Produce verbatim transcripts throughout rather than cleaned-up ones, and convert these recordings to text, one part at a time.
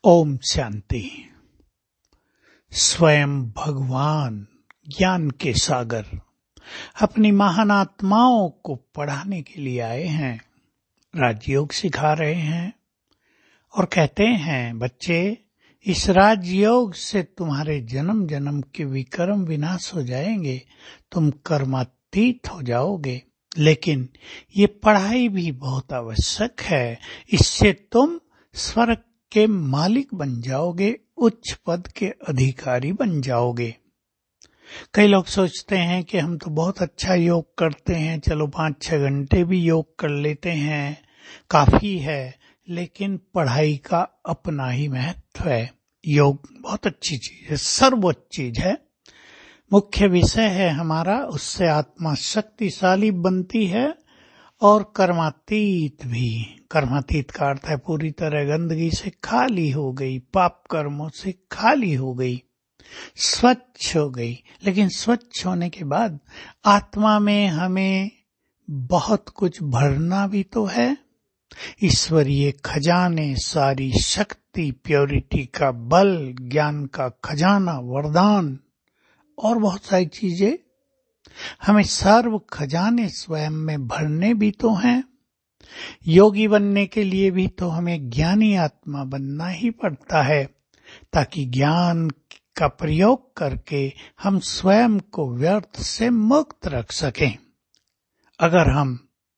ओम शांति। स्वयं भगवान ज्ञान के सागर अपनी महान आत्माओं को पढ़ाने के लिए आए हैं, राजयोग सिखा रहे हैं और कहते हैं, बच्चे इस राजयोग से तुम्हारे जन्म जन्म के विकर्म विनाश हो जाएंगे, तुम कर्मातीत हो जाओगे। लेकिन ये पढ़ाई भी बहुत आवश्यक है, इससे तुम स्वर्ग के मालिक बन जाओगे, उच्च पद के अधिकारी बन जाओगे। कई लोग सोचते हैं कि हम तो बहुत अच्छा योग करते हैं, चलो पाँच छह घंटे भी योग कर लेते हैं, काफी है। लेकिन पढ़ाई का अपना ही महत्व है। योग बहुत अच्छी चीज है, सर्वोच्च चीज है, मुख्य विषय है हमारा। उससे आत्मा शक्तिशाली बनती है और कर्मातीत भी। कर्मातीत का अर्थ है पूरी तरह गंदगी से खाली हो गई, पाप कर्मों से खाली हो गई, स्वच्छ हो गई। लेकिन स्वच्छ होने के बाद आत्मा में हमें बहुत कुछ भरना भी तो है। ईश्वरीय खजाने, सारी शक्ति, प्योरिटी का बल, ज्ञान का खजाना, वरदान और बहुत सारी चीजें हमें सर्व खजाने स्वयं में भरने भी तो हैं। योगी बनने के लिए भी तो हमें ज्ञानी आत्मा बनना ही पड़ता है, ताकि ज्ञान का प्रयोग करके हम स्वयं को व्यर्थ से मुक्त रख सकें। अगर हम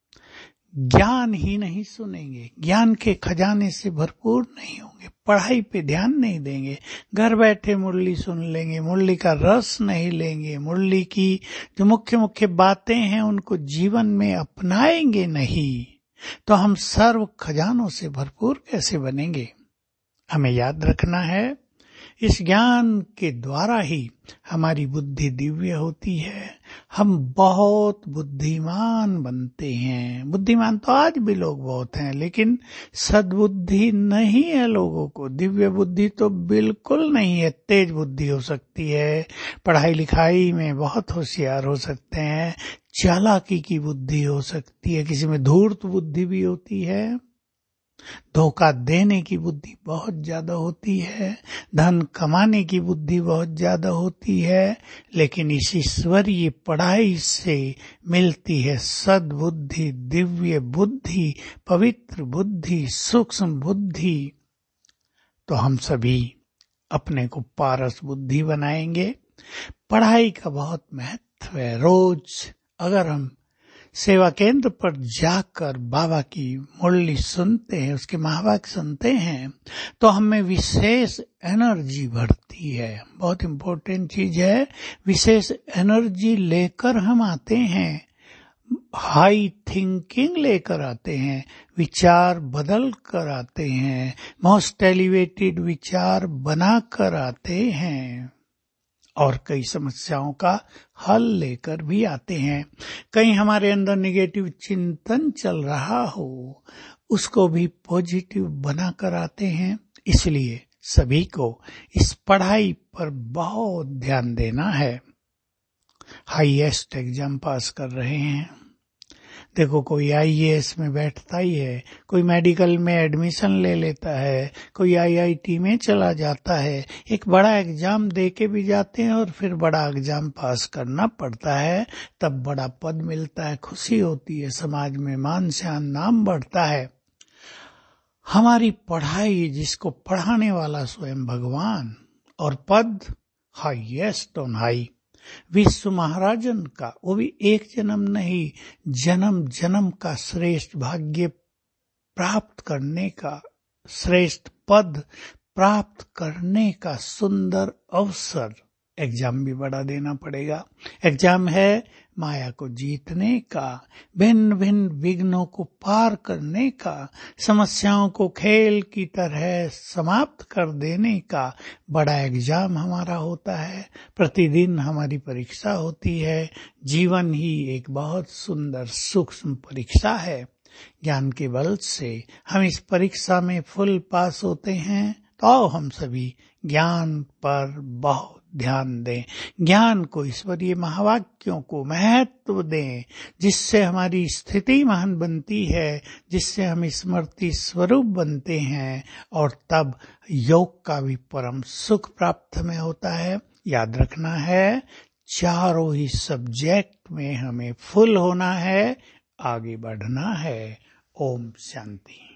ज्ञान ही नहीं सुनेंगे, ज्ञान के खजाने से भरपूर नहीं होंगे, पढ़ाई पे ध्यान नहीं देंगे, घर बैठे मुरली सुन लेंगे, मुरली का रस नहीं लेंगे, मुरली की जो मुख्य मुख्य बातें हैं उनको जीवन में अपनाएंगे नहीं, तो हम सर्व खजानों से भरपूर कैसे बनेंगे। हमें याद रखना है, इस ज्ञान के द्वारा ही हमारी बुद्धि दिव्य होती है, हम बहुत बुद्धिमान बनते हैं। बुद्धिमान तो आज भी लोग बहुत हैं, लेकिन सद्बुद्धि नहीं है लोगों को। दिव्य बुद्धि तो बिल्कुल नहीं है। तेज बुद्धि हो सकती है, पढ़ाई लिखाई में बहुत होशियार हो सकते हैं, चालाकी की बुद्धि हो सकती है, किसी में धूर्त बुद्धि भी होती है, धोखा देने की बुद्धि बहुत ज्यादा होती है, धन कमाने की बुद्धि बहुत ज्यादा होती है। लेकिन इस ईश्वरीय पढ़ाई से मिलती है सद्बुद्धि, दिव्य बुद्धि, पवित्र बुद्धि, सूक्ष्म बुद्धि। तो हम सभी अपने को पारस बुद्धि बनाएंगे। पढ़ाई का बहुत महत्व है। रोज अगर हम सेवा केंद्र पर जाकर बाबा की मुरली सुनते हैं, उसके महावाक्य सुनते हैं, तो हमें विशेष एनर्जी बढ़ती है। बहुत इम्पोर्टेंट चीज है, विशेष एनर्जी लेकर हम आते हैं, हाई थिंकिंग लेकर आते हैं, विचार बदल कर आते हैं, मोस्ट एलिवेटेड विचार बना कर आते हैं और कई समस्याओं का हल लेकर भी आते हैं। कहीं हमारे अंदर निगेटिव चिंतन चल रहा हो, उसको भी पॉजिटिव बना कर आते हैं। इसलिए सभी को इस पढ़ाई पर बहुत ध्यान देना है। हाईएस्ट एग्जाम पास कर रहे हैं, देखो कोई आई ए एस में बैठता ही है, कोई मेडिकल में एडमिशन ले लेता है, कोई आई आई टी में चला जाता है, एक बड़ा एग्जाम दे के भी जाते हैं और फिर बड़ा एग्जाम पास करना पड़ता है, तब बड़ा पद मिलता है, खुशी होती है, समाज में मान सम्मान नाम बढ़ता है। हमारी पढ़ाई, जिसको पढ़ाने वाला स्वयं भगवान, और पद हाईएस्ट ऑन हाई, विश्व महाराजन का, वो भी एक जन्म नहीं, जन्म जन्म का श्रेष्ठ भाग्य प्राप्त करने का, श्रेष्ठ पद प्राप्त करने का सुंदर अवसर। एग्जाम भी बड़ा देना पड़ेगा। एग्जाम है माया को जीतने का, भिन्न भिन्न विघ्नों को पार करने का, समस्याओं को खेल की तरह समाप्त कर देने का बड़ा एग्जाम हमारा होता है। प्रतिदिन हमारी परीक्षा होती है। जीवन ही एक बहुत सुंदर सूक्ष्म परीक्षा है। ज्ञान के बल से हम इस परीक्षा में फुल पास होते हैं। तो हम सभी ज्ञान पर बहुत ध्यान दें, ज्ञान को, ईश्वरीय महावाक्यों को महत्व दें, जिससे हमारी स्थिति महान बनती है, जिससे हम स्मृति स्वरूप बनते हैं और तब योग का भी परम सुख प्राप्त हमें होता है। याद रखना है, चारों ही सब्जेक्ट में हमें फुल होना है, आगे बढ़ना है। ओम शांति।